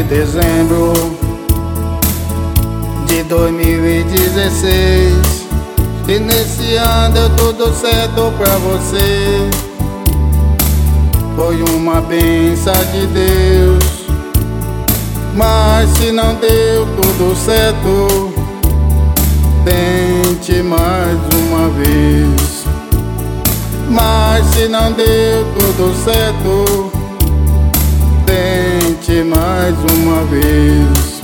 dezembro de 2016. E nesse ano deu tudo certo pra você. Foi uma bênção de Deus. Mas se não deu tudo certo, tente mais uma vez. Mas se não deu tudo certo, tente mais uma vez.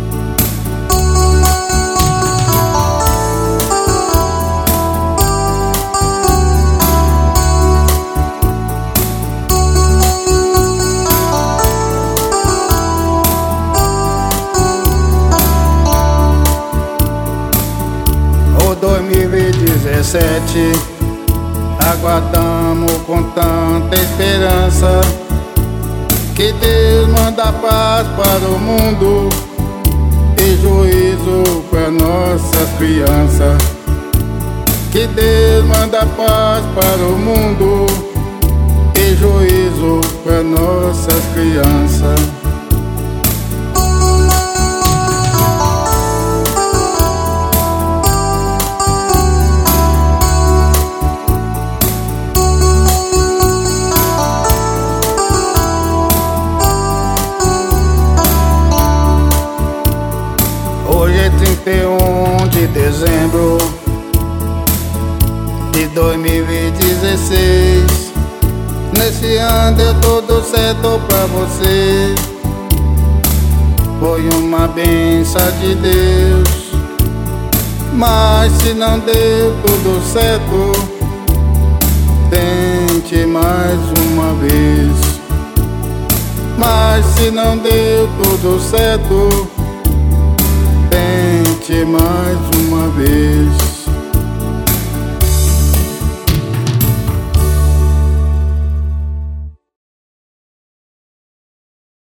O 2017 aguardamos com tanta esperança, que Deus manda paz para o mundo e juízo para nossas crianças. Que Deus manda paz para o mundo e juízo para nossas crianças. Hoje é 31 de dezembro de 2016. Nesse ano deu tudo certo pra você. Foi uma bênção de Deus. Mas se não deu tudo certo, tente mais uma vez. Mas se não deu tudo certo, tente mais uma vez.